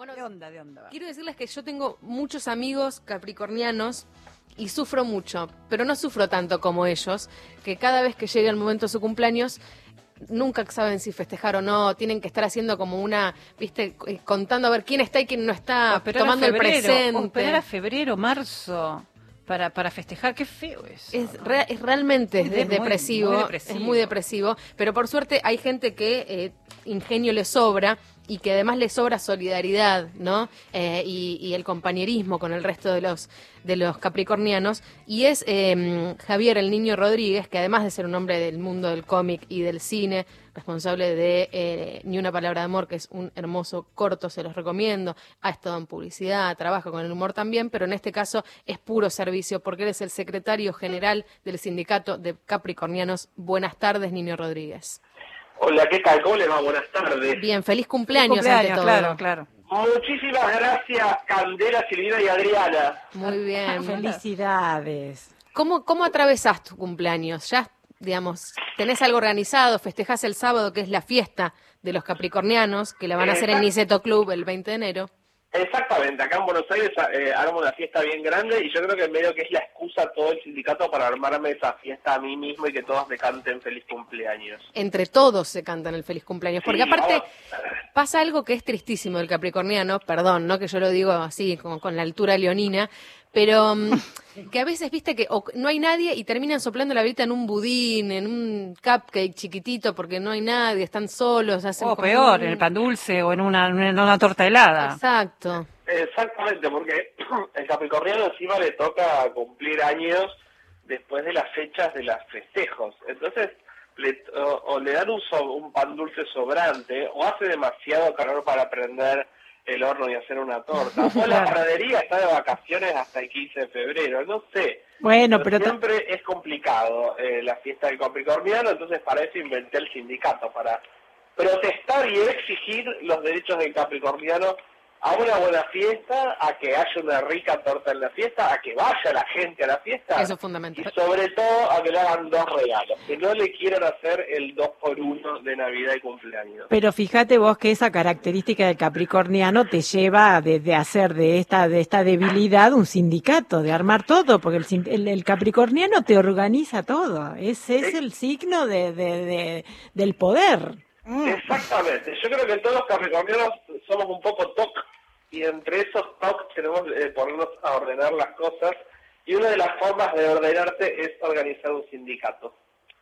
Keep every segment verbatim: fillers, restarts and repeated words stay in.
Bueno, ¿De onda, de onda? Quiero decirles que yo tengo muchos amigos capricornianos y sufro mucho, pero no sufro tanto como ellos, que cada vez que llega el momento de su cumpleaños nunca saben si festejar o no, tienen que estar haciendo como una, viste, contando a ver quién está y quién no está, tomando el presente. O esperar a febrero, marzo, para, para festejar, qué feo eso. Es, re, es realmente es muy, depresivo, muy depresivo, es muy depresivo, pero por suerte hay gente que eh, ingenio le sobra y que además le sobra solidaridad, ¿no? Eh, y, y el compañerismo con el resto de los de los capricornianos, y es eh, Javier el Niño Rodríguez, que además de ser un hombre del mundo del cómic y del cine, responsable de eh, Ni una palabra de amor, que es un hermoso corto, se los recomiendo, ha estado en publicidad, trabaja con el humor también, pero en este caso es puro servicio, porque él es el secretario general del Sindicato de Capricornianos. Buenas tardes, Niño Rodríguez. Hola, ¿qué tal? ¿Cómo les va? Buenas tardes. Bien, feliz cumpleaños, feliz cumpleaños ante todo. Claro, claro. Muchísimas gracias, Candela, Silvina y Adriana. Muy bien. Felicidades. ¿Cómo, cómo atravesás tu cumpleaños? Ya, digamos, ¿tenés algo organizado? ¿Festejás el sábado, que es la fiesta de los capricornianos, que la van a hacer en Niceto Club el veinte de enero? Exactamente, acá en Buenos Aires eh, armo una fiesta bien grande y yo creo que medio que es la excusa todo el sindicato para armarme esa fiesta a mí mismo y que todos me canten feliz cumpleaños. Entre todos se cantan el feliz cumpleaños, porque Sí, aparte vamos. pasa algo que es tristísimo del capricorniano, perdón, no que yo lo digo así, como con la altura leonina, pero um, que a veces, viste, que o no hay nadie y terminan soplando la velita en un budín, en un cupcake chiquitito, porque no hay nadie, están solos. Hacen O como peor, un... en el pan dulce o en una, en una torta helada. Exacto. Exactamente, porque el capricorniano encima le toca cumplir años después de las fechas de los festejos. Entonces, le, o, o le dan un, so, un pan dulce sobrante, o hace demasiado calor para prender el horno y hacer una torta. O la pradería está de vacaciones hasta el quince de febrero, no sé. Bueno, pero, pero siempre es complicado eh, la fiesta del capricorniano, entonces para eso inventé el sindicato, para protestar y exigir los derechos del capricorniano a una buena fiesta, a que haya una rica torta en la fiesta, a que vaya la gente a la fiesta. Eso es fundamental. Y sobre todo a que le hagan dos regalos, que no le quieran hacer el dos por uno de Navidad y cumpleaños. Pero fíjate vos que esa característica del capricorniano te lleva de, de hacer de esta de esta debilidad un sindicato, de armar todo, porque el, el, el capricorniano te organiza todo. Ese es el signo de, de, de del poder. Exactamente. Yo creo que todos los capricornianos somos un poco toc, y entre esos tocs tenemos que eh, ponernos a ordenar las cosas, y una de las formas de ordenarse es organizar un sindicato.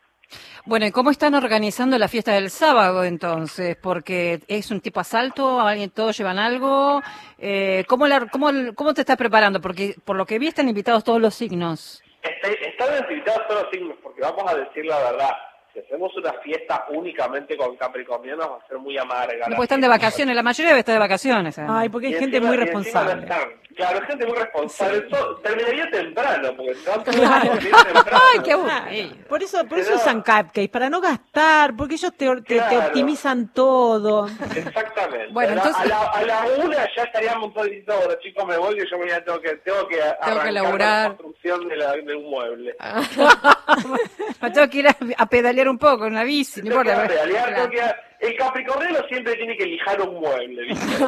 Bueno, ¿y cómo están organizando la fiesta del sábado entonces? Porque es un tipo asalto, alguien todos llevan algo. Eh, ¿cómo, la, cómo, ¿Cómo te estás preparando? Porque por lo que vi están invitados todos los signos. Este, están invitados todos los signos, porque vamos a decir la verdad. Si hacemos una fiesta únicamente con capricornianos va a ser muy amarga. No, pues están de vacaciones, la mayoría debe estar de vacaciones. ¿eh? Ay, porque hay Y gente encima- muy y encima responsable. no están. Claro, hay gente muy responsable. Todo- terminaría temprano, porque se van todos Claro. a dormir temprano. Ay, qué aburrido. Por eso, por eso Pero- usan cupcakes, para no gastar, porque ellos te, te, te Claro. optimizan todo. Exactamente. Bueno, a, la, entonces- a, la, a la una ya estaríamos todos diciendo, bueno, chicos, me voy, que yo mañana tengo que, tengo que arrancar laburar. la construcción de, la, de un mueble. Me tengo que ir a, a pedalear un poco en la bici, no Tengo que importa. pedalear, Claro. tengo que- el capricorniano siempre tiene que lijar un mueble, ¿viste?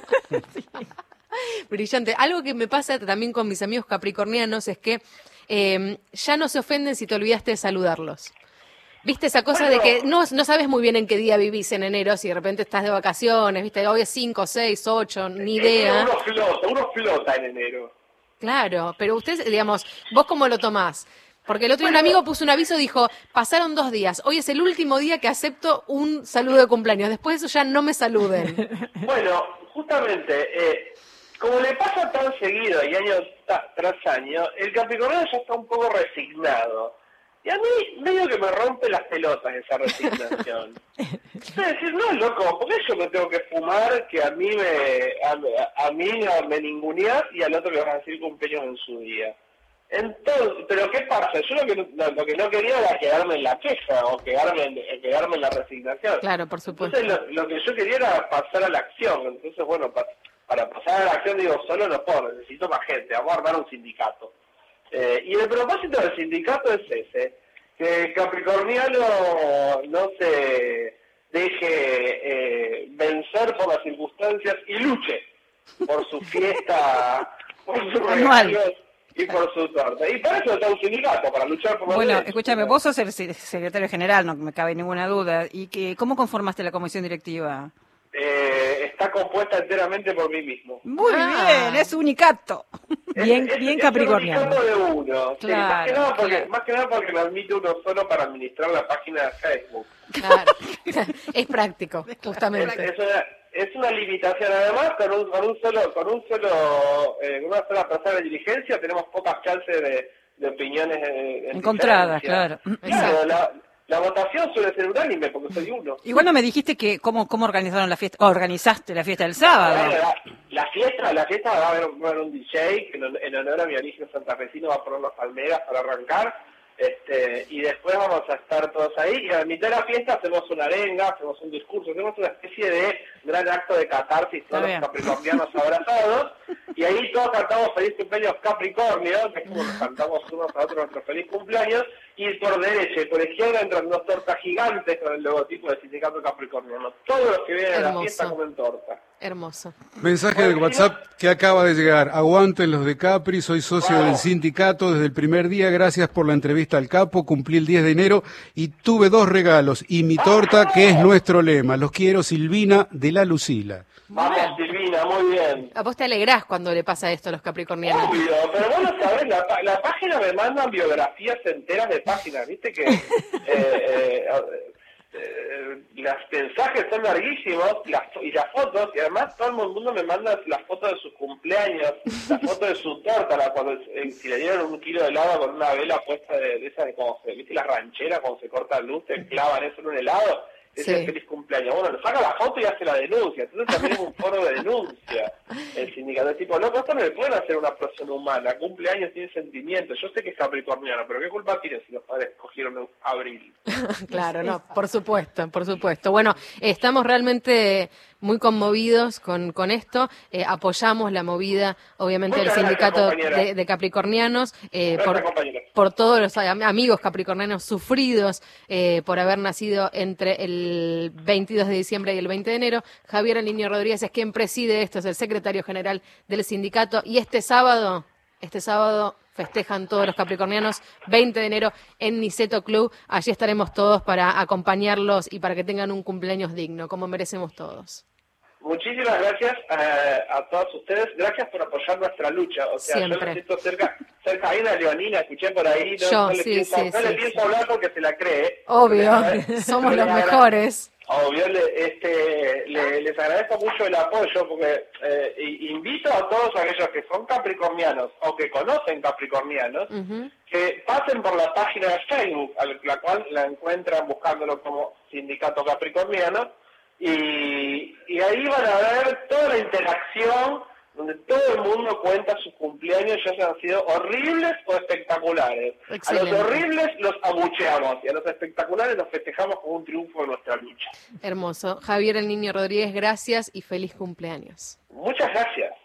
Brillante. Algo que me pasa también con mis amigos capricornianos es que eh, ya no se ofenden si te olvidaste de saludarlos. ¿Viste esa cosa Bueno. de que no, no sabes muy bien en qué día vivís en enero, si de repente estás de vacaciones, viste, hoy es cinco, seis, ocho, ni idea? Uno flota, uno flota en enero. Claro, pero ustedes, digamos, ¿vos cómo lo tomás? Porque el otro día un amigo puso un aviso, dijo, pasaron dos días, hoy es el último día que acepto un saludo de cumpleaños, después de eso ya no me saluden. Bueno, justamente, eh, como le pasa tan seguido y año ta- tras año, el capricorniano ya está un poco resignado. Y a mí medio que me rompe las pelotas esa resignación. Es decir, no, loco, ¿por qué yo me tengo que fumar que a mí me a, a mí no me ninguneás y al otro le vas a decir cumpleaños en su día? Entonces, ¿pero qué pasa? Yo lo que, no, lo que no quería era quedarme en la queja o quedarme en, quedarme en la resignación. Claro, por supuesto. Entonces lo, lo que yo quería era pasar a la acción. Entonces, bueno, pa, para pasar a la acción digo, solo no puedo, necesito más gente, vamos a armar un sindicato. Eh, y el propósito del sindicato es ese, que el capricorniano no se deje eh, vencer por las circunstancias y luche por su fiesta, por sus Anual. regalos y por su torta. Y para eso está un sindicato, para luchar por los Bueno, derechos. escúchame, vos sos el se- secretario general, no me cabe ninguna duda. ¿Y que, cómo conformaste la comisión directiva? Eh, está compuesta enteramente por mí mismo. Muy Ah. bien, es unicato. Bien, Es- es- bien es capricorniano. un unicato de uno. Sí, Claro, más, que nada porque, claro. más que nada porque me admite uno solo para administrar la página de Facebook. Claro. Es práctico, Es, justamente. es una, es una limitación. Además, con un, con un solo, con un solo, eh, con una sola persona de diligencia tenemos pocas chances de, de opiniones eh, en Encontradas, diferencia. claro. Claro, Exacto. la, la votación suele ser unánime porque soy uno. Igual no me dijiste que cómo, cómo organizaron la fiesta, organizaste la fiesta del sábado. Bueno, la, la fiesta, la fiesta va a haber, va a haber un D J que en, en honor a mi origen santafesino va a poner las palmeras para arrancar. Este, y después vamos a estar todos ahí, y a mitad de la fiesta hacemos una arenga, hacemos un discurso, hacemos una especie de gran acto de catarsis, todos bien. los capricornianos abrazados, y ahí todos cantamos feliz cumpleaños Capricornio, que es como nos cantamos unos a otros nuestro feliz cumpleaños, y por derecha y por izquierda entran dos tortas gigantes con el logotipo del sindicato capricorniano. Todos los que vienen a la Hermoso. fiesta comen torta. Hermoso. Mensaje del WhatsApp que acaba de llegar. Aguanten los de Capri, soy socio Wow. del sindicato desde el primer día. Gracias por la entrevista al capo. Cumplí el diez de enero y tuve dos regalos y mi torta, que es nuestro lema. Los quiero, Silvina de la Lucila. Vamos, Silvina, muy bien. A vos te alegrás cuando le pasa esto a los capricornianos. Obvio, pero vos lo sabés, la, pa- la página me mandan biografías enteras de páginas, viste que eh, eh, eh, los mensajes son larguísimos las, y las fotos, y además todo el mundo me manda las fotos de sus cumpleaños, la foto de su torta, la, cuando eh, si le dieron un kilo de helado con una vela puesta de, de esa de como se, viste las rancheras cuando se corta la luz, te clavan eso en un helado. Ese Sí. es feliz cumpleaños. Bueno, le saca la foto y hace la denuncia. Entonces también es un foro de denuncia. El sindicato es tipo, no, esto no le pueden hacer a una persona humana. Cumpleaños tiene sentimientos. Yo sé que es capricorniano, pero ¿qué culpa tiene si los padres cogieron en abril? Claro, no, por supuesto, por supuesto. Bueno, estamos realmente muy conmovidos con, con esto. Eh, apoyamos la movida, obviamente, del Muchas gracias, sindicato compañera. de, de capricornianos, eh, Gracias, por, compañera. por todos los am- amigos capricornianos sufridos eh, por haber nacido entre el veintidós de diciembre y el veinte de enero. Javier El Niño Rodríguez es quien preside esto, es el secretario general del sindicato. Y este sábado, este sábado festejan todos los capricornianos, veinte de enero en Niceto Club. Allí estaremos todos para acompañarlos y para que tengan un cumpleaños digno, como merecemos todos. Muchísimas gracias eh, a todos ustedes. Gracias por apoyar nuestra lucha. O sea, Siempre. yo me siento cerca. cerca. Hay una leonina, escuché por ahí. No, Yo, no le sí, pienso, sí, no sí, le pienso sí. hablar porque se la cree. Obvio, Le- somos le los agra- mejores. Obvio, le- este, le- les agradezco mucho el apoyo porque eh, i- invito a todos aquellos que son capricornianos o que conocen capricornianos Ujú. que pasen por la página de Facebook, a la cual la encuentran buscándolo como Sindicato Capricorniano, y, y ahí van a ver toda la interacción donde todo el mundo cuenta sus cumpleaños, ya sean sido horribles o espectaculares. Excelente. A los horribles los abucheamos y a los espectaculares los festejamos como un triunfo de nuestra lucha. Hermoso. Javier El Niño Rodríguez, gracias y feliz cumpleaños. Muchas gracias.